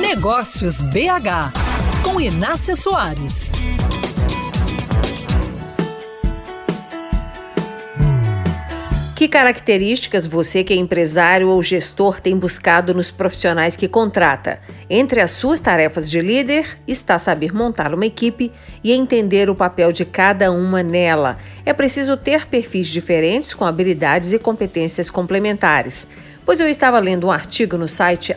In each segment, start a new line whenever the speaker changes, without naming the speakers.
Negócios BH, com Inácia Soares.
Que características você que é empresário ou gestor tem buscado nos profissionais que contrata? Entre as suas tarefas de líder está saber montar uma equipe e entender o papel de cada uma nela. É preciso ter perfis diferentes com habilidades e competências complementares. Pois eu estava lendo um artigo no site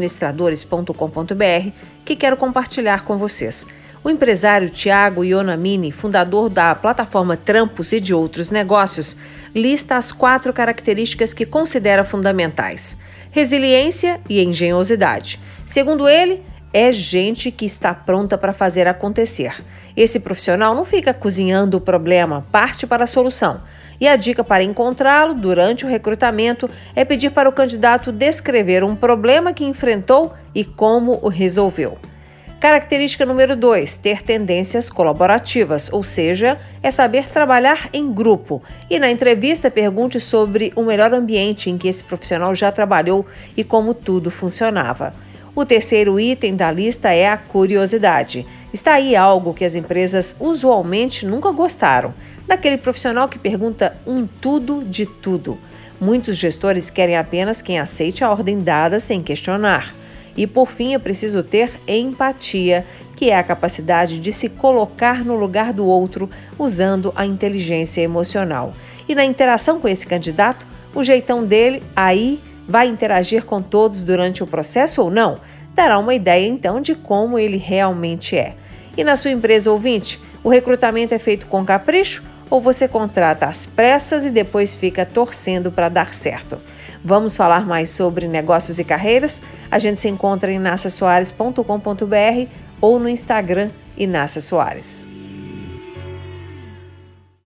administradores.com.br que quero compartilhar com vocês. O empresário Thiago Ionamini, fundador da plataforma Trampos e de outros negócios, lista as 4 características que considera fundamentais: resiliência e engenhosidade. Segundo ele, é gente que está pronta para fazer acontecer. Esse profissional não fica cozinhando o problema, parte para a solução. E a dica para encontrá-lo durante o recrutamento é pedir para o candidato descrever um problema que enfrentou e como o resolveu. Característica número 2, ter tendências colaborativas, ou seja, é saber trabalhar em grupo. E na entrevista pergunte sobre o melhor ambiente em que esse profissional já trabalhou e como tudo funcionava. O terceiro item da lista é a curiosidade. Está aí algo que as empresas usualmente nunca gostaram, daquele profissional que pergunta um tudo de tudo. Muitos gestores querem apenas quem aceite a ordem dada sem questionar. E, por fim, é preciso ter empatia, que é a capacidade de se colocar no lugar do outro usando a inteligência emocional. E na interação com esse candidato, o jeitão dele aí vai interagir com todos durante o processo ou não? Dará uma ideia, então, de como ele realmente é. E na sua empresa, ouvinte, o recrutamento é feito com capricho ou você contrata às pressas e depois fica torcendo para dar certo? Vamos falar mais sobre negócios e carreiras? A gente se encontra em inaciasoares.com.br ou no Instagram Inácia Soares.